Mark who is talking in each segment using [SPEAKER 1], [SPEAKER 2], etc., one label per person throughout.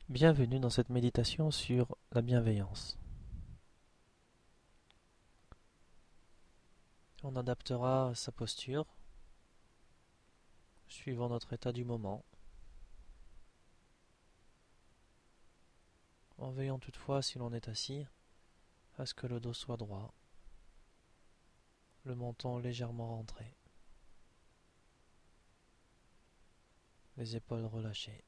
[SPEAKER 1] Bienvenue dans cette méditation sur la bienveillance. On adaptera sa posture suivant notre état du moment, en veillant toutefois, si l'on est assis, à ce que le dos soit droit, le menton légèrement rentré, les épaules relâchées.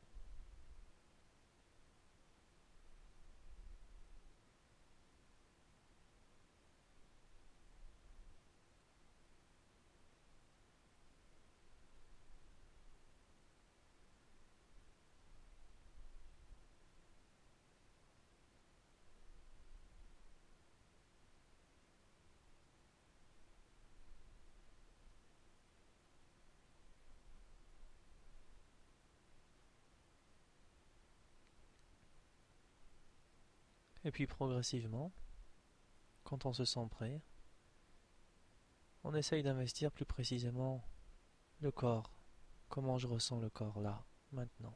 [SPEAKER 1] Et puis progressivement, quand on se sent prêt, on essaye d'investir plus précisément le corps. Comment je ressens le corps là, maintenant.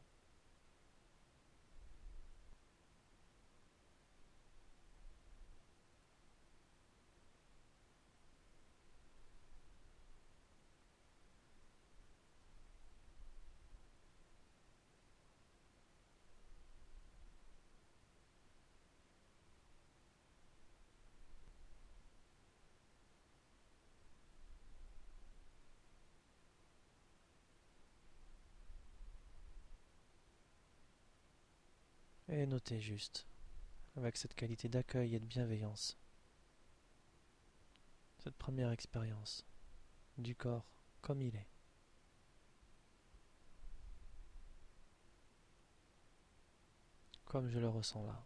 [SPEAKER 1] Et notez juste, avec cette qualité d'accueil et de bienveillance, cette première expérience du corps comme il est. Comme je le ressens là.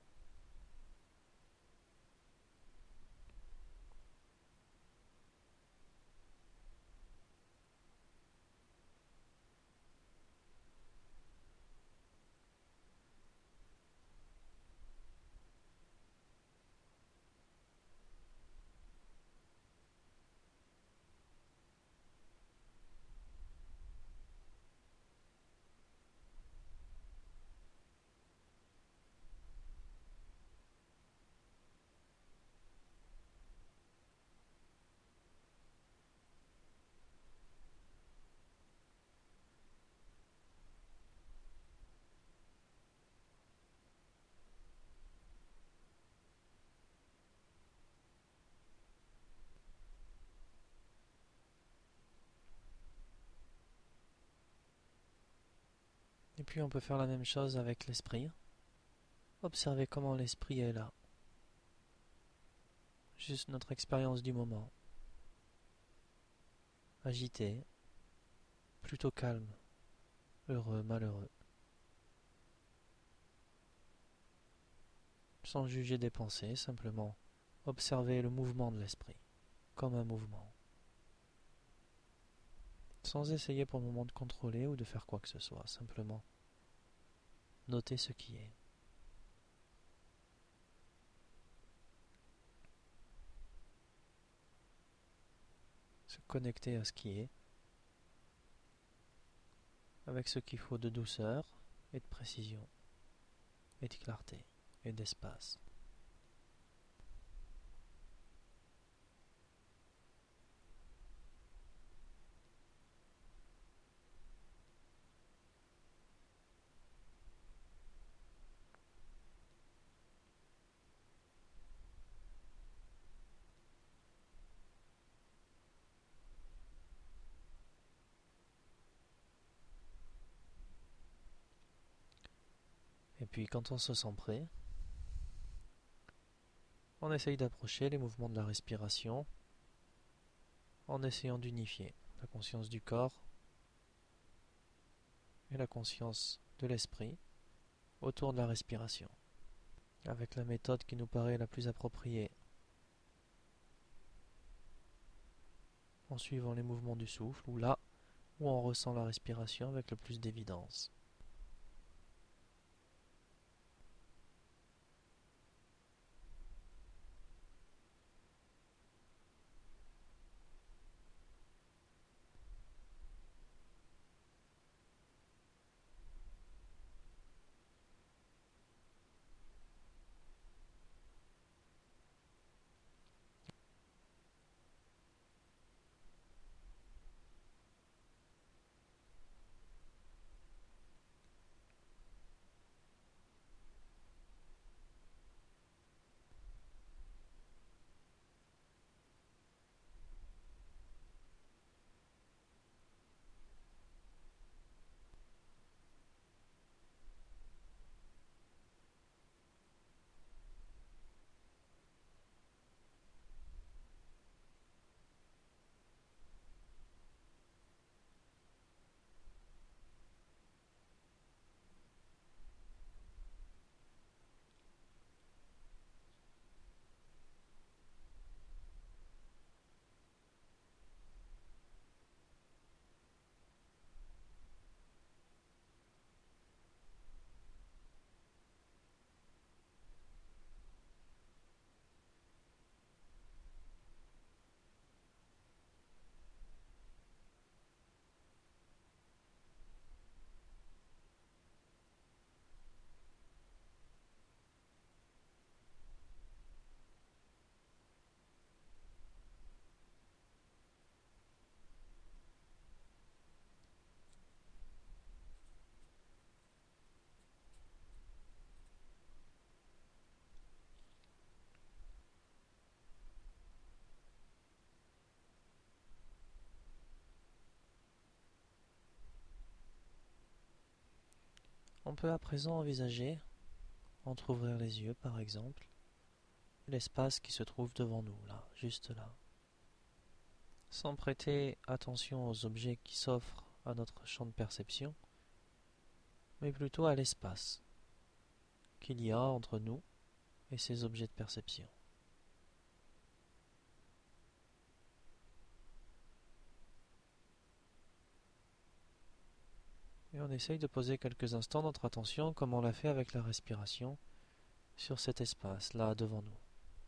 [SPEAKER 1] Et puis on peut faire la même chose avec l'esprit. Observez comment l'esprit est là. Juste notre expérience du moment. Agité, plutôt calme, heureux, malheureux. Sans juger des pensées, simplement observez le mouvement de l'esprit, comme un mouvement. Sans essayer pour le moment de contrôler ou de faire quoi que ce soit, simplement notez ce qui est. Se connecter à ce qui est, avec ce qu'il faut de douceur et de précision, et de clarté, et d'espace. Et puis quand on se sent prêt, on essaye d'approcher les mouvements de la respiration en essayant d'unifier la conscience du corps et la conscience de l'esprit autour de la respiration, avec la méthode qui nous paraît la plus appropriée, en suivant les mouvements du souffle, ou là où on ressent la respiration avec le plus d'évidence. On peut à présent envisager, entrouvrir les yeux par exemple, l'espace qui se trouve devant nous, là, juste là. Sans prêter attention aux objets qui s'offrent à notre champ de perception, mais plutôt à l'espace qu'il y a entre nous et ces objets de perception. Et on essaye de poser quelques instants notre attention, comme on l'a fait avec la respiration, sur cet espace là devant nous.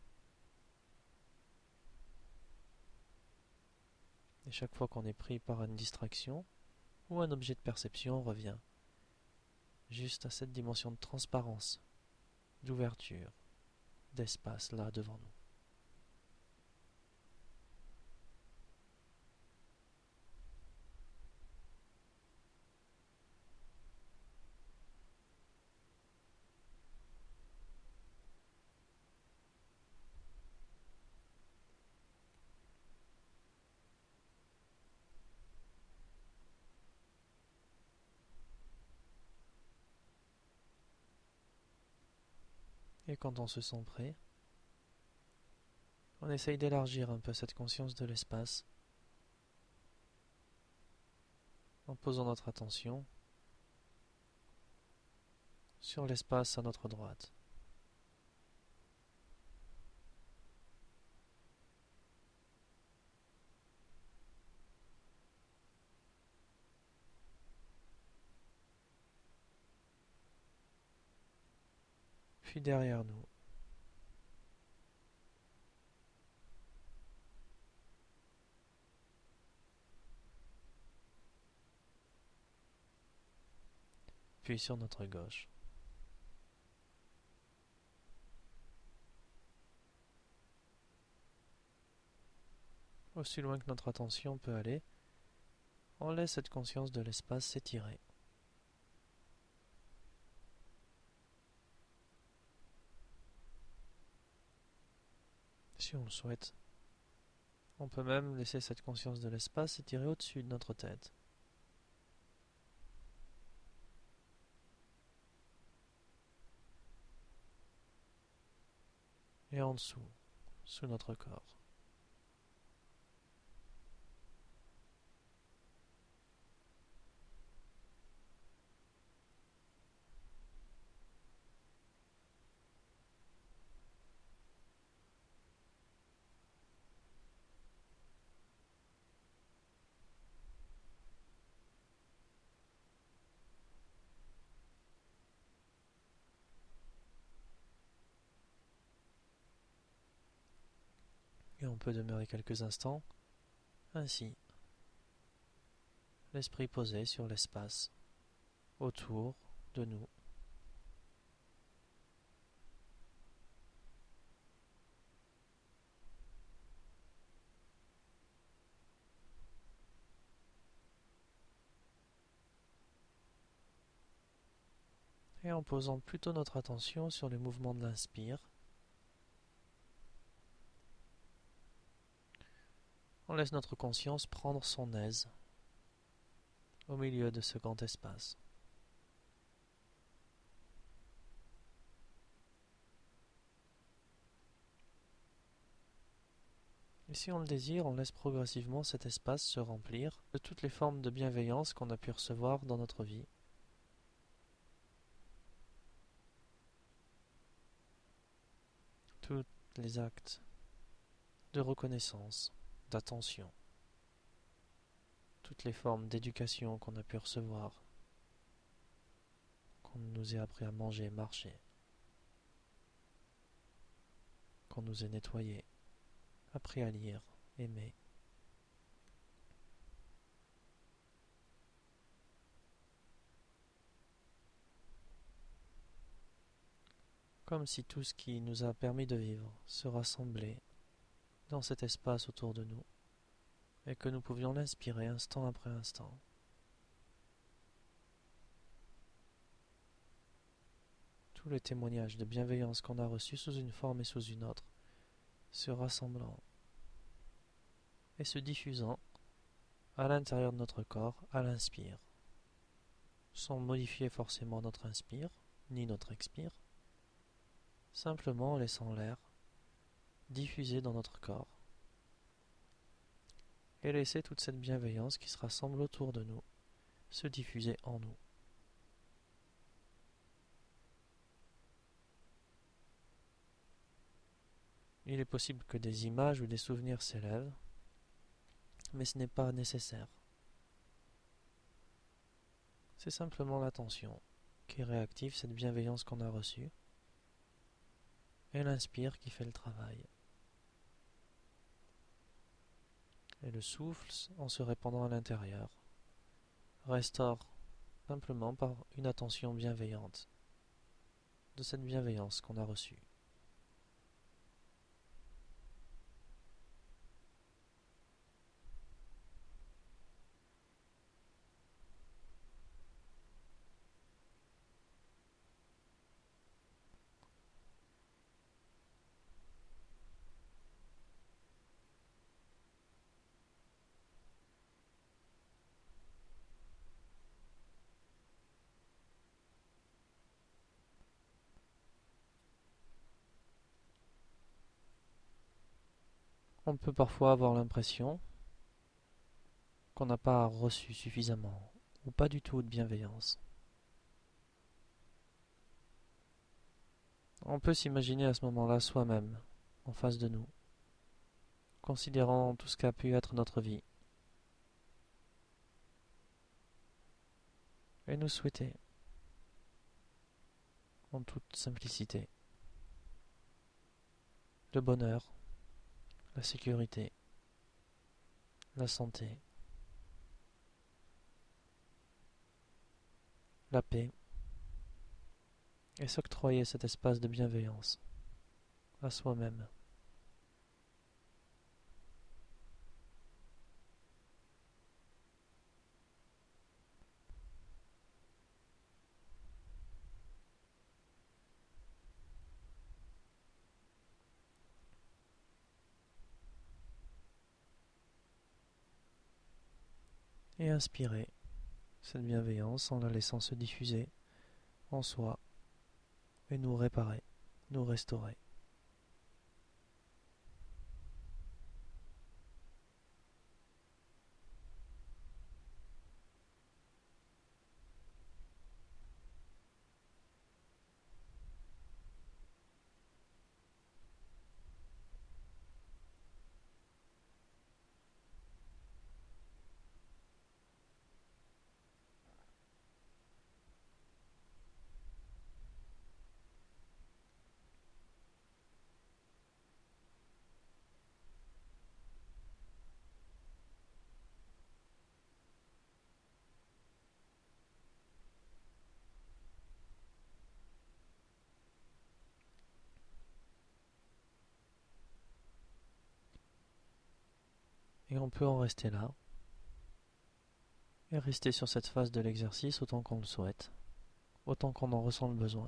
[SPEAKER 1] Et chaque fois qu'on est pris par une distraction ou un objet de perception, on revient juste à cette dimension de transparence, d'ouverture, d'espace là devant nous. Et quand on se sent prêt, on essaye d'élargir un peu cette conscience de l'espace en posant notre attention sur l'espace à notre droite. Puis derrière nous. Puis sur notre gauche. Aussi loin que notre attention peut aller, on laisse cette conscience de l'espace s'étirer. Si on le souhaite, on peut même laisser cette conscience de l'espace s'étirer au-dessus de notre tête. Et en dessous, sous notre corps. Et on peut demeurer quelques instants, ainsi, l'esprit posé sur l'espace, autour de nous. Et en posant plutôt notre attention sur les mouvements de l'inspire, on laisse notre conscience prendre son aise au milieu de ce grand espace. Et si on le désire, on laisse progressivement cet espace se remplir de toutes les formes de bienveillance qu'on a pu recevoir dans notre vie. Tous les actes de reconnaissance, d'attention, toutes les formes d'éducation qu'on a pu recevoir, qu'on nous ait appris à manger, marcher, qu'on nous ait nettoyé, appris à lire, aimer. Comme si tout ce qui nous a permis de vivre se rassemblait dans cet espace autour de nous, et que nous pouvions l'inspirer instant après instant. Tous les témoignages de bienveillance qu'on a reçus sous une forme et sous une autre, se rassemblant et se diffusant à l'intérieur de notre corps à l'inspire. sans modifier forcément notre inspire, ni notre expire, simplement en laissant l'air diffuser dans notre corps et laisser toute cette bienveillance qui se rassemble autour de nous se diffuser en nous. Il est possible que des images ou des souvenirs s'élèvent, mais ce n'est pas nécessaire. C'est simplement l'attention qui réactive cette bienveillance qu'on a reçue et l'inspire qui fait le travail. Et le souffle, en se répandant à l'intérieur, restaure simplement par une attention bienveillante de cette bienveillance qu'on a reçue. On peut parfois avoir l'impression qu'on n'a pas reçu suffisamment ou pas du tout de bienveillance. On peut s'imaginer à ce moment-là soi-même, en face de nous, considérant tout ce qu'a pu être notre vie, et nous souhaiter, en toute simplicité, le bonheur, la sécurité, la santé, la paix, et s'octroyer cet espace de bienveillance à soi-même. Et inspirer cette bienveillance en la laissant se diffuser en soi et nous réparer, nous restaurer. Et on peut en rester là, et rester sur cette phase de l'exercice autant qu'on le souhaite, autant qu'on en ressent le besoin,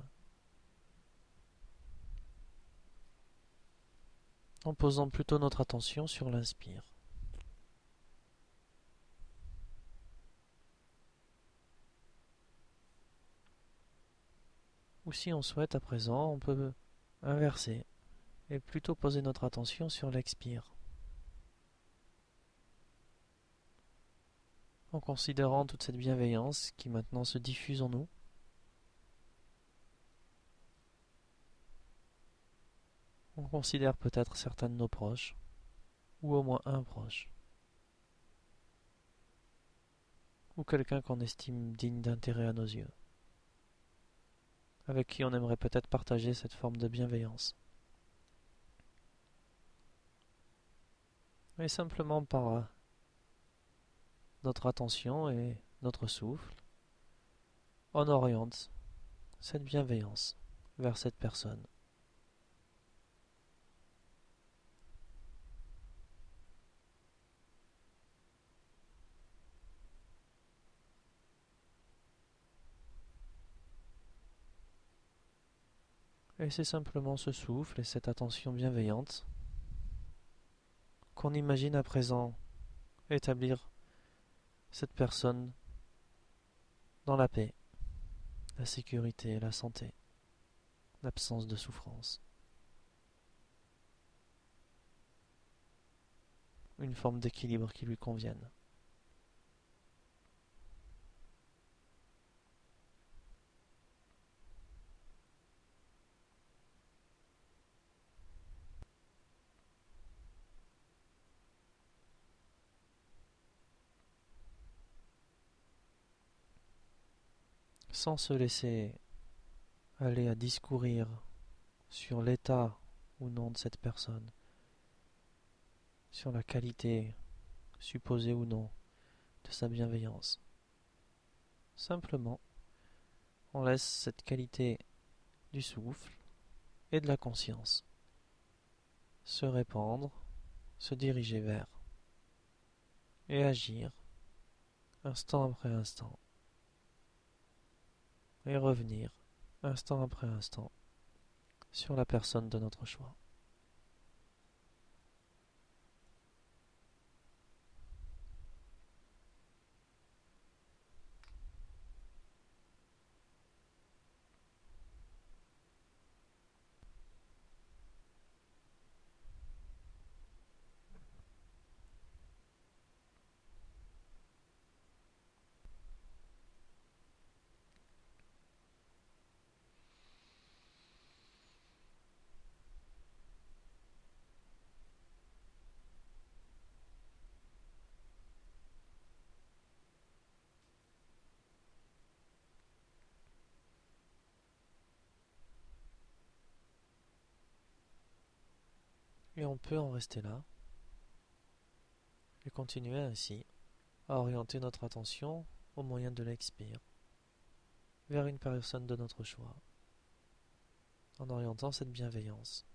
[SPEAKER 1] en posant plutôt notre attention sur l'inspire. Ou si on souhaite à présent, on peut inverser et plutôt poser notre attention sur l'expire, en considérant toute cette bienveillance qui maintenant se diffuse en nous. On considère peut-être certains de nos proches, ou au moins un proche, ou quelqu'un qu'on estime digne d'intérêt à nos yeux, avec qui on aimerait peut-être partager cette forme de bienveillance. Et simplement par notre attention et notre souffle, on oriente cette bienveillance vers cette personne. Et c'est simplement ce souffle et cette attention bienveillante qu'on imagine à présent établir cette personne dans la paix, la sécurité, la santé, l'absence de souffrance. Une forme d'équilibre qui lui convienne. Sans se laisser aller à discourir sur l'état ou non de cette personne, sur la qualité supposée ou non de sa bienveillance. Simplement, on laisse cette qualité du souffle et de la conscience se répandre, se diriger vers et agir instant après instant et revenir instant après instant sur la personne de notre choix. Et on peut en rester là et continuer ainsi à orienter notre attention au moyen de l'expire vers une personne de notre choix, en orientant cette bienveillance.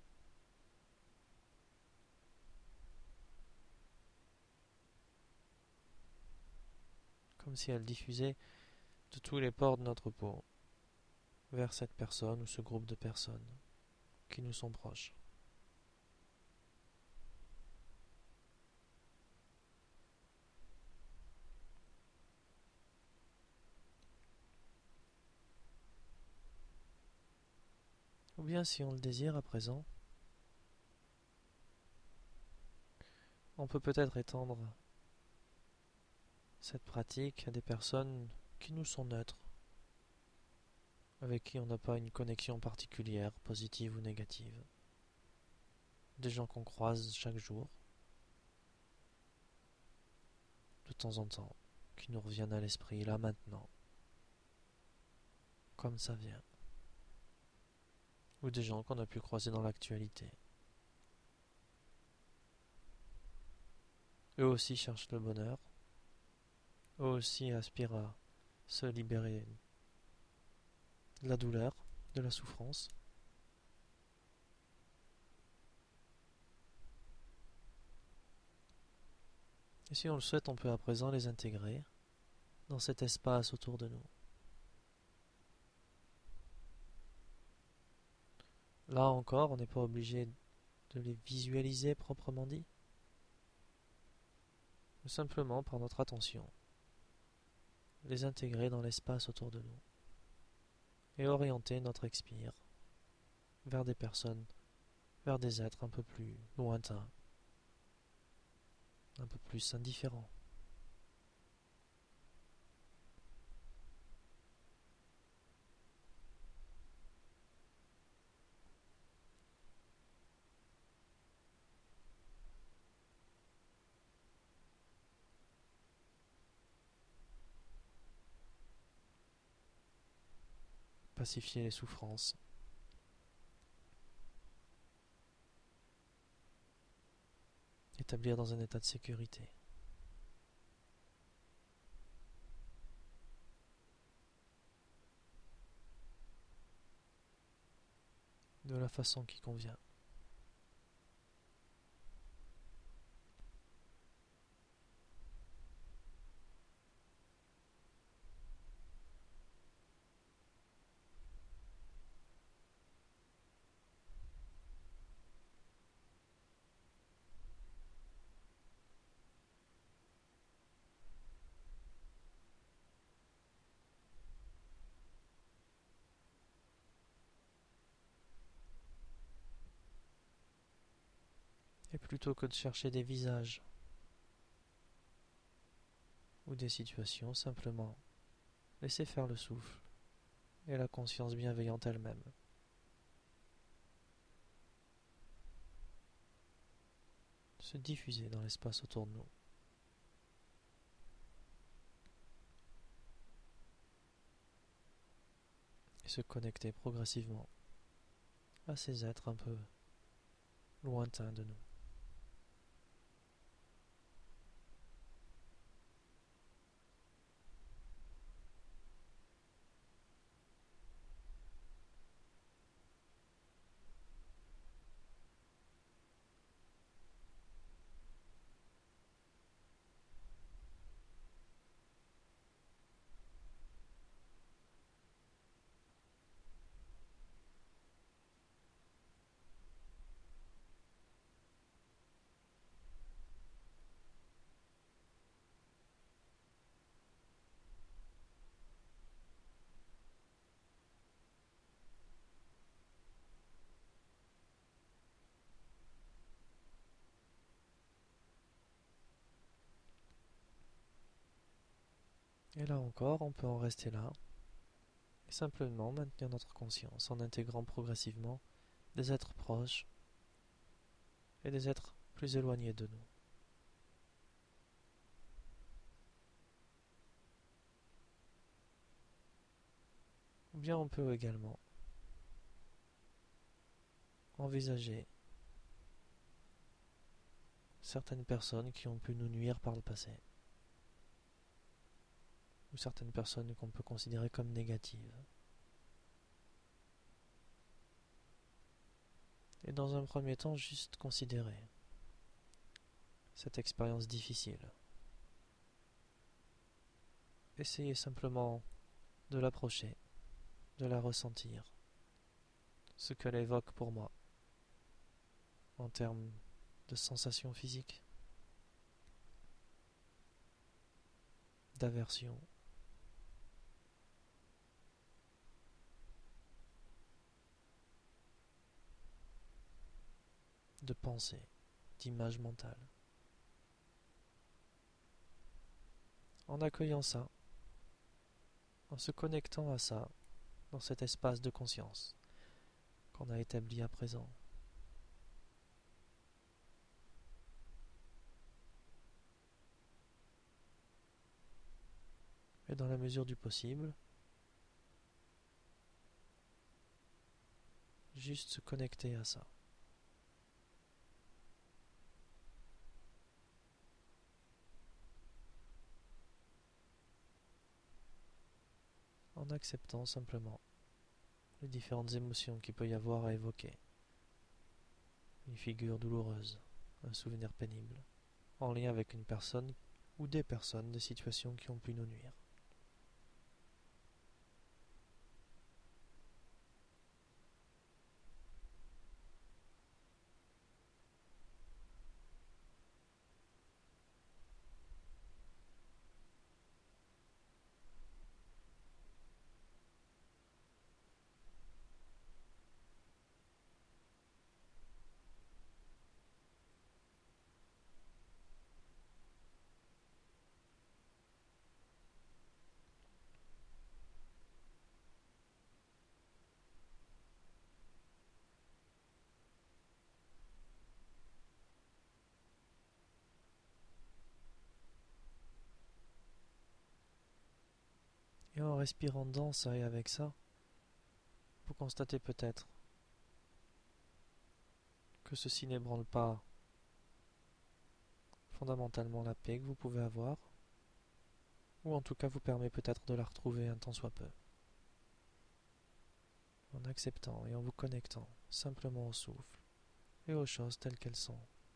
[SPEAKER 1] Comme si elle diffusait de tous les pores de notre peau vers cette personne ou ce groupe de personnes qui nous sont proches. Ou bien, si on le désire à présent, on peut peut-être étendre cette pratique à des personnes qui nous sont neutres, avec qui on n'a pas une connexion particulière, positive ou négative. Des gens qu'on croise chaque jour, de temps en temps, qui nous reviennent à l'esprit là maintenant, comme ça vient. Ou des gens qu'on a pu croiser dans l'actualité. Eux aussi cherchent le bonheur, eux aussi aspirent à se libérer de la douleur, de la souffrance. Et si on le souhaite, on peut à présent les intégrer dans cet espace autour de nous. Là encore, on n'est pas obligé de les visualiser proprement dit, mais simplement par notre attention, les intégrer dans l'espace autour de nous et orienter notre expire vers des personnes, vers des êtres un peu plus lointains, un peu plus indifférents. Pacifier les souffrances, établir dans un état de sécurité, de la façon qui convient. plutôt que de chercher des visages ou des situations, simplement laissez faire le souffle et la conscience bienveillante elle-même. Se diffuser dans l'espace autour de nous. Et se connecter progressivement à ces êtres un peu lointains de nous. Et là encore, on peut en rester là et simplement maintenir notre conscience en intégrant progressivement des êtres proches et des êtres plus éloignés de nous. Ou bien on peut également envisager certaines personnes qui ont pu nous nuire par le passé, ou certaines personnes qu'on peut considérer comme négatives. Et dans un premier temps, juste considérer cette expérience difficile. Essayez simplement de l'approcher, de la ressentir, ce qu'elle évoque pour moi, en termes de sensations physiques, d'aversion, de pensée, d'image mentale. En accueillant ça, en se connectant à ça, dans cet espace de conscience qu'on a établi à présent. Et dans la mesure du possible, juste se connecter à ça. En acceptant simplement les différentes émotions qu'il peut y avoir à évoquer. Une figure douloureuse, un souvenir pénible, en lien avec une personne ou des personnes, des situations qui ont pu nous nuire. Et en respirant dans ça et avec ça, vous constatez peut-être que ceci n'ébranle pas fondamentalement la paix que vous pouvez avoir, ou en tout cas vous permet peut-être de la retrouver un tant soit peu. En acceptant et en vous connectant simplement au souffle et aux choses telles qu'elles sont.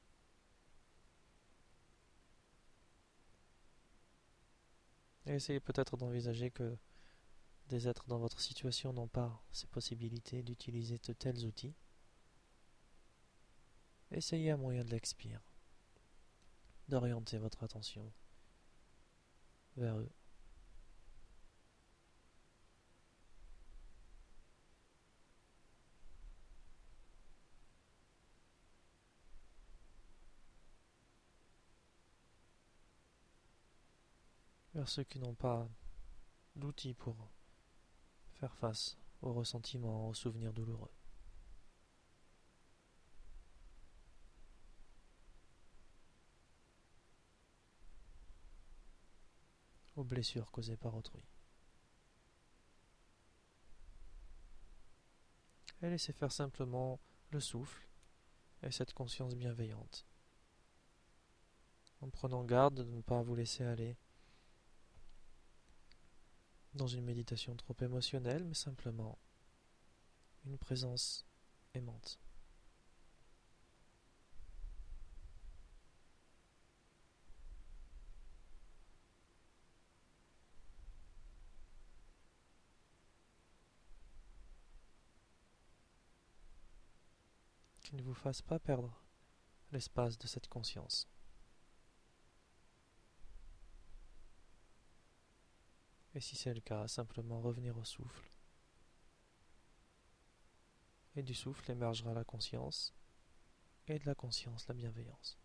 [SPEAKER 1] Et essayez peut-être d'envisager que des êtres dans votre situation n'ont pas ces possibilités d'utiliser de tels outils. Essayez à moyen de l'expire d'orienter votre attention vers eux. vers ceux qui n'ont pas d'outils pour faire face aux ressentiments, aux souvenirs douloureux. Aux blessures causées par autrui. Et laissez faire simplement le souffle et cette conscience bienveillante, en prenant garde de ne pas vous laisser aller dans une méditation trop émotionnelle, mais simplement une présence aimante. Qui ne vous fasse pas perdre l'espace de cette conscience. Et si c'est le cas, simplement revenir au souffle. Et du souffle émergera la conscience, et de la conscience la bienveillance.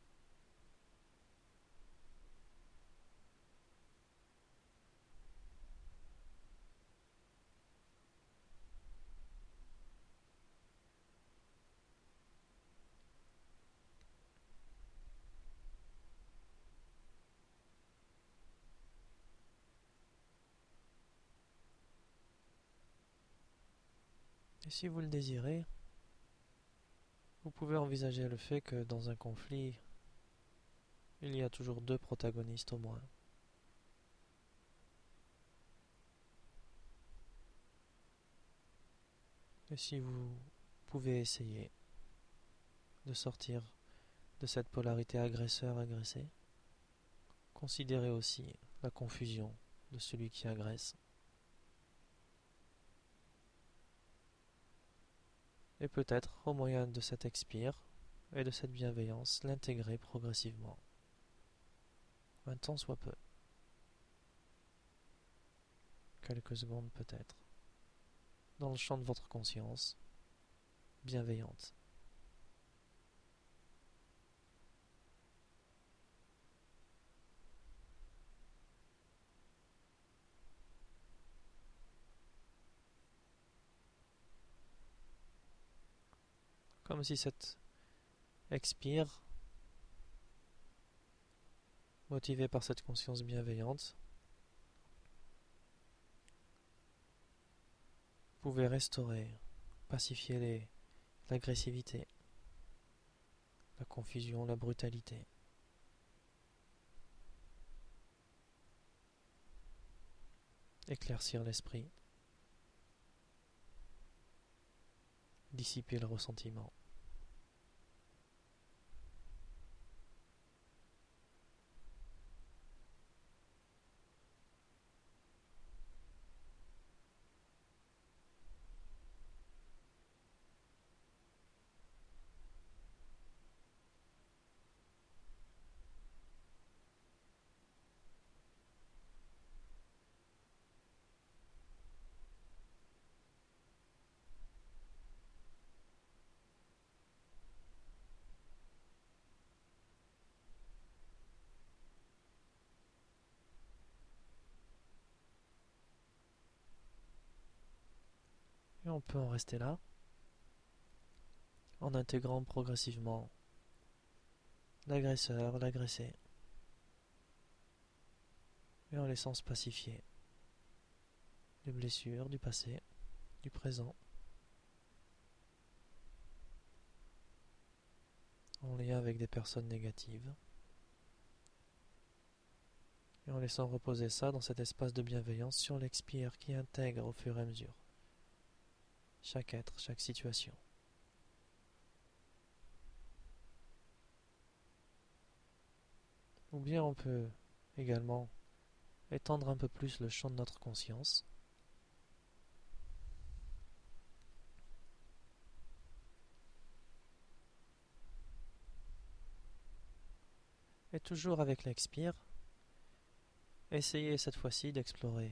[SPEAKER 1] Et si vous le désirez, vous pouvez envisager le fait que dans un conflit, il y a toujours deux protagonistes au moins. Et si vous pouvez essayer de sortir de cette polarité agresseur-agressé, considérez aussi la confusion de celui qui agresse. Et peut-être, au moyen de cet expire et de cette bienveillance, l'intégrer progressivement, un temps soit peu, quelques secondes peut-être, dans le champ de votre conscience, bienveillante. Comme si cet expire, motivé par cette conscience bienveillante, pouvait restaurer, pacifier l'agressivité, la confusion, la brutalité. Éclaircir l'esprit, dissiper le ressentiment. Et on peut en rester là, en intégrant progressivement l'agresseur, l'agressé, et en laissant se pacifier les blessures du passé, du présent, en lien avec des personnes négatives, et en laissant reposer ça dans cet espace de bienveillance sur l'expire qui intègre au fur et à mesure chaque être, chaque situation. Ou bien on peut également étendre un peu plus le champ de notre conscience et toujours avec l'expire, essayez cette fois-ci d'explorer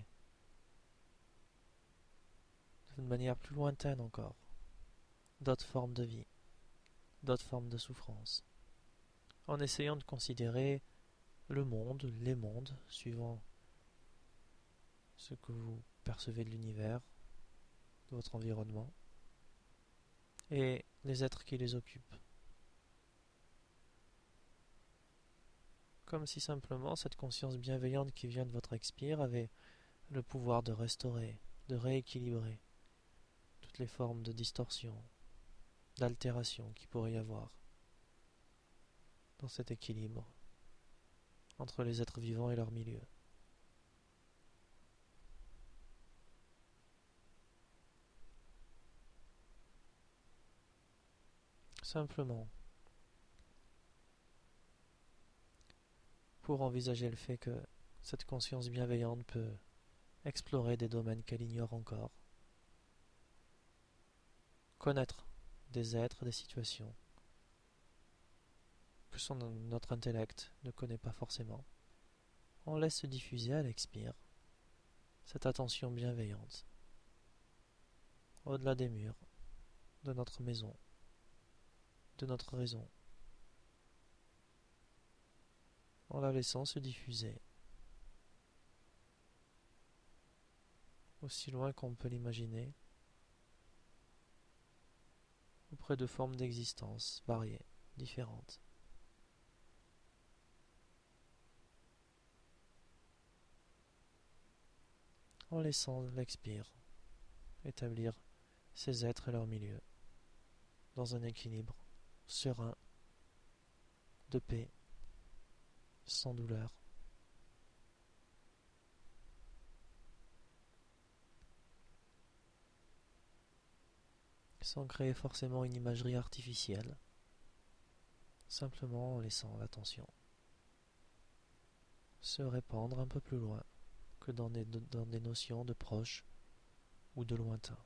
[SPEAKER 1] d'une manière plus lointaine encore d'autres formes de vie, d'autres formes de souffrance, en essayant de considérer le monde, les mondes, suivant ce que vous percevez de l'univers, de votre environnement, et les êtres qui les occupent. Comme si simplement cette conscience bienveillante qui vient de votre expire avait le pouvoir de restaurer, de rééquilibrer toutes les formes de distorsion, d'altération qu'il pourrait y avoir dans cet équilibre entre les êtres vivants et leur milieu. Simplement, pour envisager le fait que cette conscience bienveillante peut explorer des domaines qu'elle ignore encore, connaître des êtres, des situations que notre intellect ne connaît pas forcément. On laisse se diffuser à l'expire cette attention bienveillante au-delà des murs de notre maison, de notre raison, en la laissant se diffuser aussi loin qu'on peut l'imaginer auprès de formes d'existence variées, différentes. En laissant l'expire établir ces êtres et leur milieu dans un équilibre serein, de paix, sans douleur. Sans créer forcément une imagerie artificielle, simplement en laissant l'attention se répandre un peu plus loin que dans des notions de proche ou de lointain.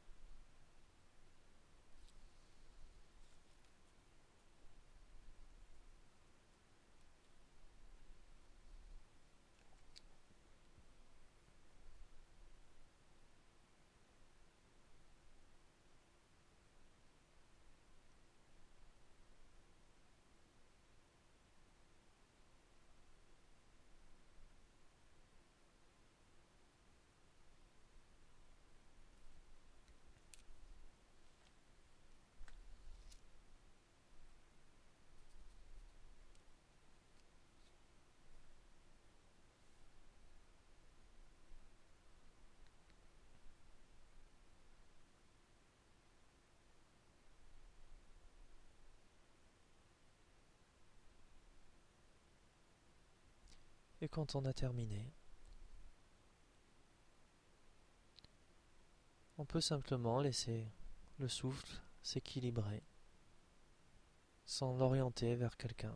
[SPEAKER 1] Et quand on a terminé, on peut simplement laisser le souffle s'équilibrer sans l'orienter vers quelqu'un,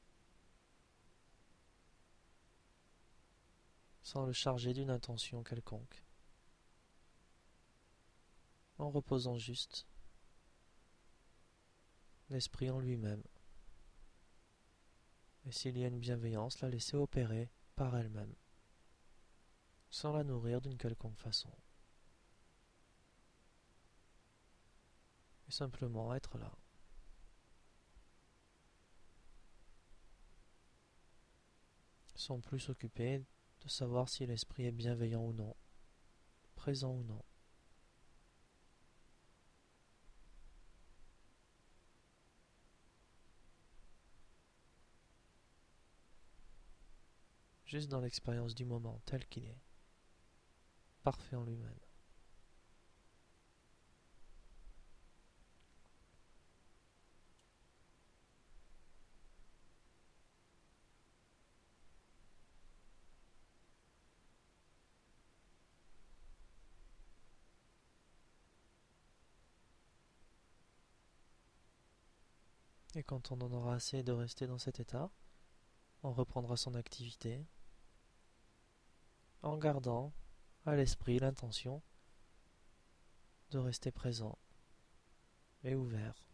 [SPEAKER 1] sans le charger d'une intention quelconque, en reposant juste l'esprit en lui-même. Et s'il y a une bienveillance, la laisser opérer par elle-même, sans la nourrir d'une quelconque façon. Et simplement être là. Sans plus s'occuper de savoir si l'esprit est bienveillant ou non, présent ou non. Juste dans l'expérience du moment tel qu'il est, parfait en lui-même. Et quand on en aura assez de rester dans cet état, on reprendra son activité en gardant à l'esprit l'intention de rester présent et ouvert